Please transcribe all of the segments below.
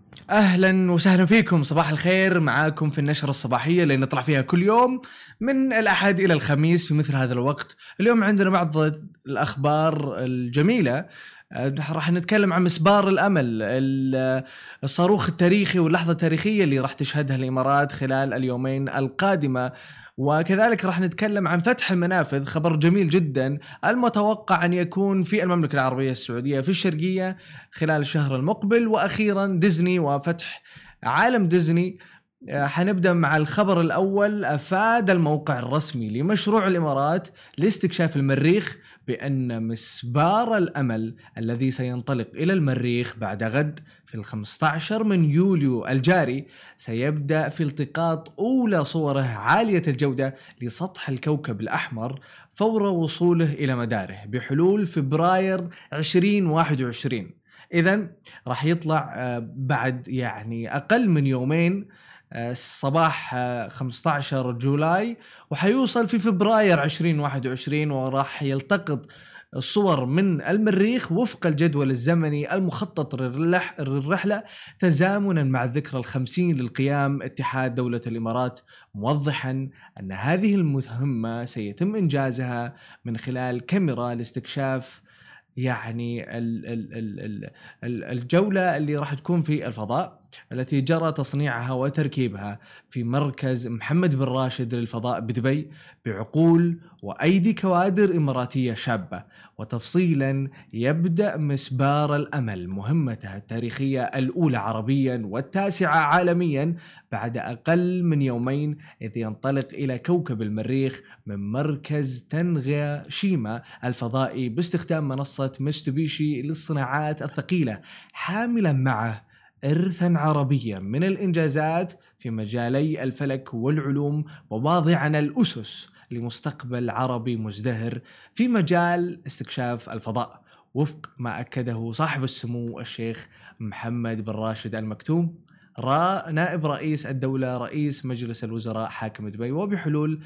اهلا وسهلا فيكم، صباح الخير. معاكم في النشرة الصباحية اللي نطلع فيها كل يوم من الاحد الى الخميس في مثل هذا الوقت. اليوم عندنا بعض الاخبار الجميلة. راح نتكلم عن مسبار الامل، الصاروخ التاريخي واللحظة التاريخية اللي راح تشهدها الامارات خلال اليومين القادمة. وكذلك راح نتكلم عن فتح المنافذ، خبر جميل جدا المتوقع ان يكون في المملكة العربية السعودية في الشرقية خلال الشهر المقبل. واخيرا ديزني وفتح عالم ديزني. حنبدأ مع الخبر الأول. أفاد الموقع الرسمي لمشروع الإمارات لاستكشاف المريخ بأن مسبار الأمل الذي سينطلق إلى المريخ بعد غد في 15 من يوليو الجاري سيبدأ في التقاط أولى صوره عالية الجودة لسطح الكوكب الأحمر فور وصوله إلى مداره بحلول فبراير 2021. إذن راح يطلع بعد يعني أقل من يومين، صباح 15 جولاي، وحيوصل في فبراير 2021، وراح يلتقط الصور من المريخ وفق الجدول الزمني المخطط للرحلة تزامنا مع الذكرى 50 للقيام اتحاد دولة الإمارات، موضحا أن هذه المهمة سيتم إنجازها من خلال كاميرا لاستكشاف يعني الجولة اللي راح تكون في الفضاء التي جرى تصنيعها وتركيبها في مركز محمد بن راشد للفضاء بدبي بعقول وأيدي كوادر إماراتية شابة. وتفصيلا، يبدأ مسبار الأمل مهمته التاريخية الأولى عربيا والتاسعة عالميا بعد أقل من يومين، إذ ينطلق إلى كوكب المريخ من مركز تنغا شيما الفضائي باستخدام منصة ميتسوبيشي للصناعات الثقيلة، حاملا معه إرثا عربيا من الإنجازات في مجالي الفلك والعلوم، وواضعا الأسس لمستقبل عربي مزدهر في مجال استكشاف الفضاء، وفق ما أكده صاحب السمو الشيخ محمد بن راشد المكتوم نائب رئيس الدولة رئيس مجلس الوزراء حاكم دبي. وبحلول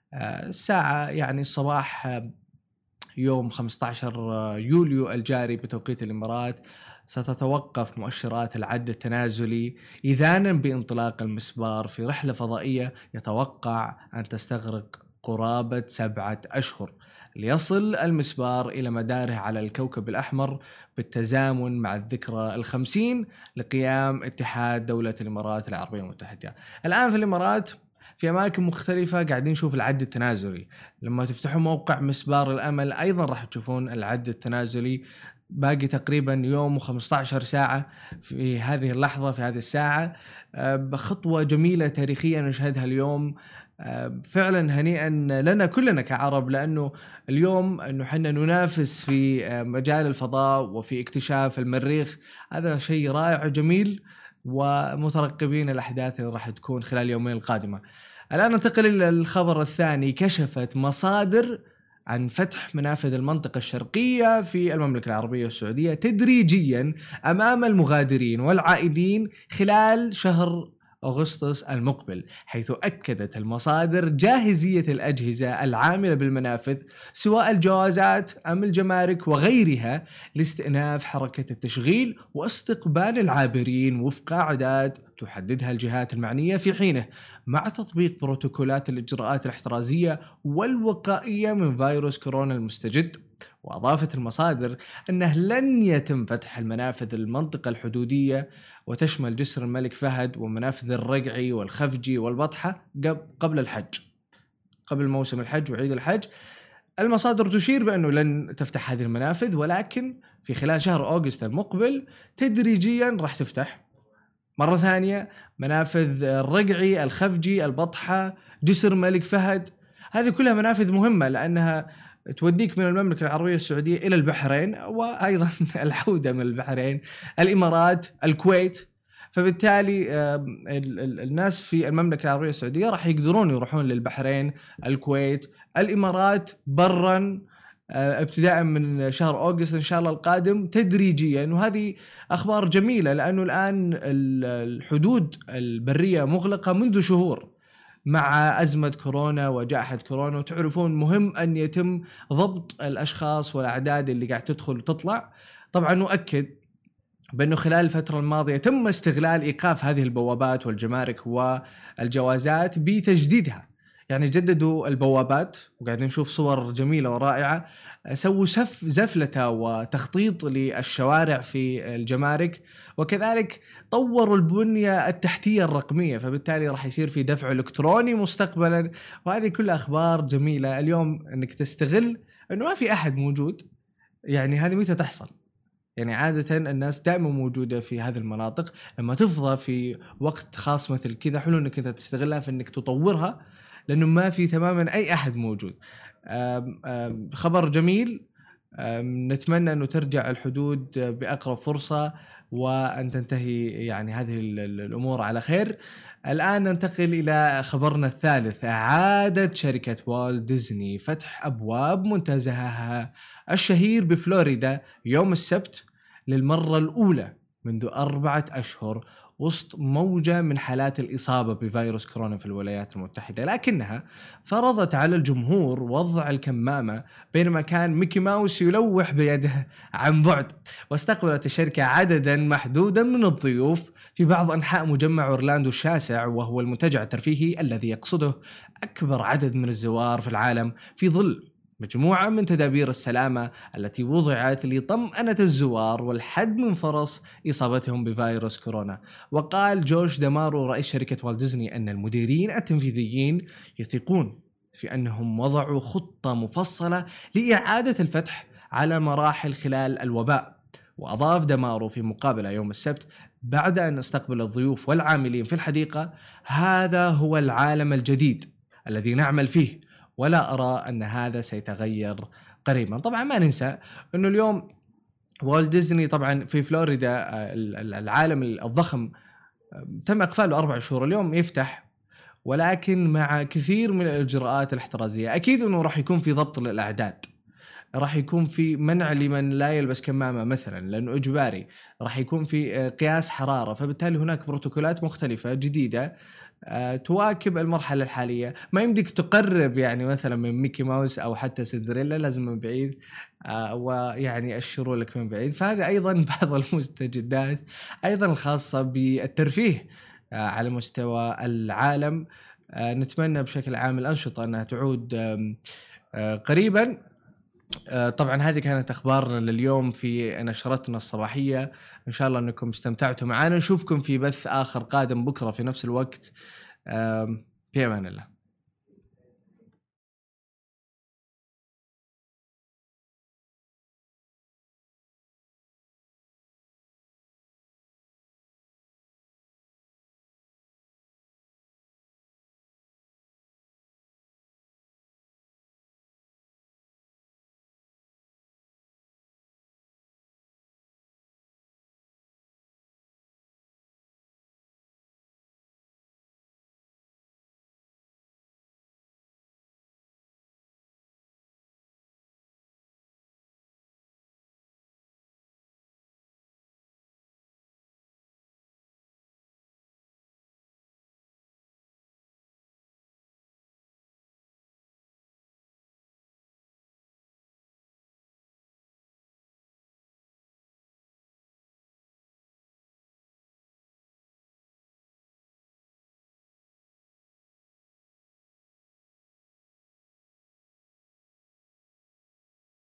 الساعة يعني الصباح يوم 15 يوليو الجاري بتوقيت الإمارات ستتوقف مؤشرات العد التنازلي إذانا بانطلاق المسبار في رحلة فضائية يتوقع أن تستغرق قرابة 7 أشهر ليصل المسبار إلى مداره على الكوكب الأحمر بالتزامن مع الذكرى 50 لقيام اتحاد دولة الإمارات العربية المتحدة. الآن في الإمارات في أماكن مختلفة قاعدين نشوف العد التنازلي. لما تفتحوا موقع مسبار الأمل أيضا راح تشوفون العد التنازلي. باقي تقريبا يوم و15 ساعة في هذه اللحظة، في هذه الساعة، بخطوة جميلة تاريخية نشهدها اليوم. فعلا هنيئا لنا كلنا كعرب، لأنه اليوم أنه حنا ننافس في مجال الفضاء وفي اكتشاف المريخ. هذا شيء رائع وجميل، ومترقبين الأحداث اللي راح تكون خلال اليومين القادمة. الآن ننتقل إلى الخبر الثاني. كشفت مصادر عن فتح منافذ المنطقة الشرقية في المملكة العربية السعودية تدريجيا أمام المغادرين والعائدين خلال شهر أغسطس المقبل، حيث أكدت المصادر جاهزية الأجهزة العاملة بالمنافذ سواء الجوازات أم الجمارك وغيرها لاستئناف حركة التشغيل واستقبال العابرين وفق أعداد تحددها الجهات المعنية في حينه، مع تطبيق بروتوكولات الإجراءات الاحترازية والوقائية من فيروس كورونا المستجد. وأضافت المصادر أنه لن يتم فتح المنافذ المنطقة الحدودية، وتشمل جسر الملك فهد ومنافذ الرقعي والخفجي والبطحة قبل الحج، قبل موسم الحج وعيد الحج. المصادر تشير بأنه لن تفتح هذه المنافذ، ولكن في خلال شهر أغسطس المقبل تدريجيا راح تفتح مرة ثانية منافذ الرقعي، الخفجي، البطحة، جسر الملك فهد. هذه كلها منافذ مهمة لأنها توديك من المملكة العربية السعودية إلى البحرين، وأيضا العودة من البحرين، الإمارات، الكويت. فبالتالي الناس في المملكة العربية السعودية راح يقدرون يروحون للبحرين، الكويت، الإمارات برا ابتداء من شهر أغسطس إن شاء الله القادم تدريجيا. وهذه أخبار جميلة لأنه الآن الحدود البرية مغلقة منذ شهور مع أزمة كورونا وجائحة كورونا، وتعرفون مهم أن يتم ضبط الأشخاص والأعداد اللي قاعد تدخل وتطلع. طبعا نؤكد بأنه خلال الفترة الماضية تم استغلال إيقاف هذه البوابات والجمارك والجوازات بتجديدها. يعني جددوا البوابات وقاعدين نشوف صور جميلة ورائعة، سووا زفلتة وتخطيط للشوارع في الجمارك، وكذلك طوروا البنية التحتية الرقمية، فبالتالي راح يصير في دفع إلكتروني مستقبلا. وهذه كلها أخبار جميلة. اليوم أنك تستغل أنه ما في أحد موجود، يعني هذه متى تحصل؟ يعني عادةً الناس دائمًا موجودة في هذه المناطق، لمّا تفضى في وقت خاص مثل كذا حلو إنك أنت تستغلها في إنك تطورها، لأنه ما في تمامًا أي أحد موجود. خبر جميل. نتمنى إنه ترجع الحدود بأقرب فرصة، وأن تنتهي يعني هذه الأمور على خير. الآن ننتقل إلى خبرنا الثالث. أعادت شركة والت ديزني فتح أبواب منتزهها الشهير بفلوريدا يوم السبت للمرة الأولى منذ 4 أشهر، وسط موجة من حالات الإصابة بفيروس كورونا في الولايات المتحدة، لكنها فرضت على الجمهور وضع الكمامة بينما كان ميكي ماوس يلوح بيده عن بعد. واستقبلت الشركة عددا محدودا من الضيوف في بعض أنحاء مجمع أورلاندو الشاسع، وهو المنتجع الترفيهي الذي يقصده أكبر عدد من الزوار في العالم، في ظل مجموعة من تدابير السلامة التي وضعت لطمأنة الزوار والحد من فرص إصابتهم بفيروس كورونا. وقال جوش دامارو رئيس شركة والت ديزني أن المديرين التنفيذيين يثقون في أنهم وضعوا خطة مفصلة لإعادة الفتح على مراحل خلال الوباء. وأضاف دامارو في مقابلة يوم السبت بعد أن استقبل الضيوف والعاملين في الحديقة: هذا هو العالم الجديد الذي نعمل فيه، ولا أرى أن هذا سيتغير قريبا. طبعا ما ننسى أنه اليوم والت ديزني طبعا في فلوريدا، العالم الضخم، تم إقفاله 4 شهور، اليوم يفتح ولكن مع كثير من الإجراءات الاحترازية. أكيد أنه راح يكون في ضبط للأعداد، راح يكون في منع لمن لا يلبس كمامة مثلا لأنه إجباري، راح يكون في قياس حرارة، فبالتالي هناك بروتوكولات مختلفة جديدة تواكب المرحلة الحالية. ما يمديك تقرب يعني مثلا من ميكي ماوس أو حتى سندريلا، لازم من بعيد، ويعني أشروا لك من بعيد. فهذا أيضا بعض المستجدات أيضا الخاصة بالترفيه على مستوى العالم. نتمنى بشكل عام الأنشطة أنها تعود قريبا. طبعا هذه كانت أخبارنا لليوم في نشرتنا الصباحية. إن شاء الله أنكم استمتعتوا معنا. نشوفكم في بث آخر قادم بكرة في نفس الوقت. في أمان الله.